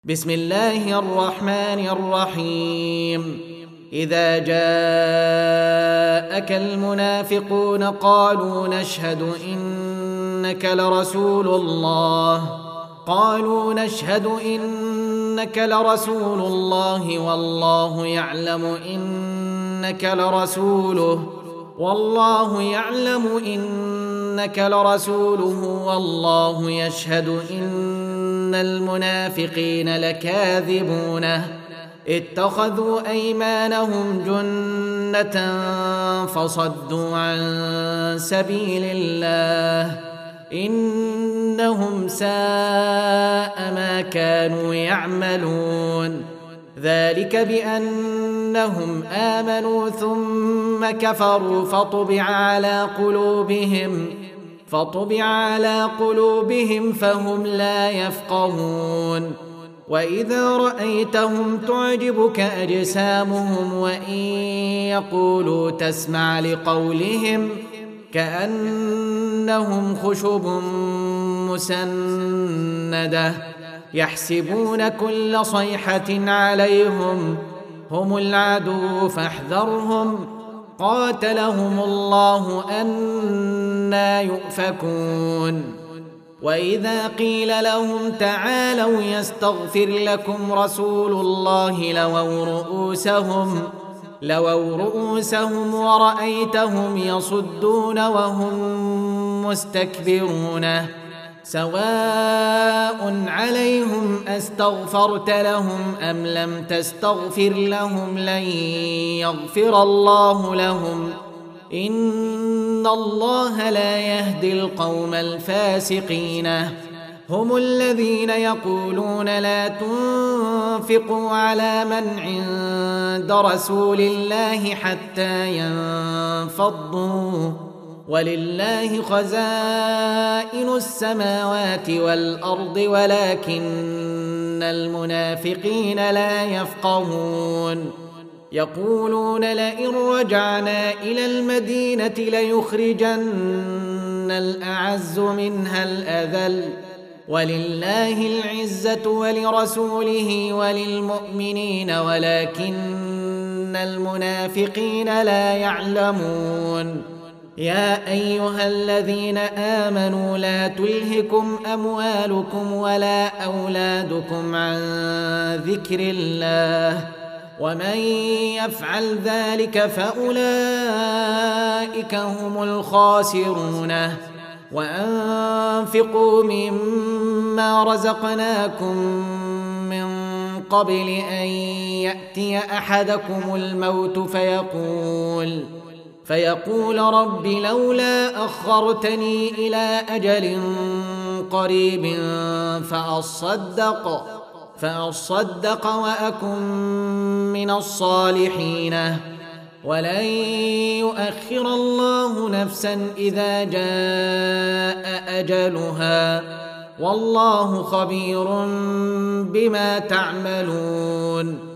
بسم الله الرحمن الرحيم. إذا جاءك المنافقون قالوا نشهد إنك لرسول الله والله يعلم إنك لرسوله والله يشهد إن المنافقين لكاذبون اتخذوا أيمانهم جنة فصدوا عن سبيل الله إنهم ساء ما كانوا يعملون. ذلك بأنهم آمنوا ثم كفروا فطبع على قلوبهم فهم لا يفقهون. وإذا رأيتهم تعجبك أجسامهم وإن يقولوا تسمع لقولهم كأنهم خشب مسندة يحسبون كل صيحة عليهم هم العدو فاحذرهم قاتلهم الله أنى يؤفكون. وإذا قيل لهم تعالوا يستغفر لكم رسول الله لووا رؤوسهم ورأيتهم يصدون وهم مستكبرون. سواء عليهم أستغفرت لهم أم لم تستغفر لهم لن يغفر الله لهم إن الله لا يهدي القوم الفاسقين. هم الذين يقولون لا تنفقوا على من عند رسول الله حتى ينفضوا ولله خزائن السماوات والأرض ولكن المنافقين لا يفقهون. يقولون لئن رجعنا إلى المدينة ليخرجن الأعز منها الأذل ولله العزة ولرسوله وللمؤمنين ولكن المنافقين لا يعلمون. يا أيها الذين آمنوا لا تلهكم أموالكم ولا أولادكم عن ذكر الله ومن يفعل ذلك فأولئك هم الخاسرون. وأنفقوا مما رزقناكم من قبل أن يأتي أحدكم الموت فيقول رب لولا أخرتني إلى أجل قريب فأصدق وأكن من الصالحين ولن يؤخر الله نفسا إذا جاء أجلها والله خبير بما تعملون.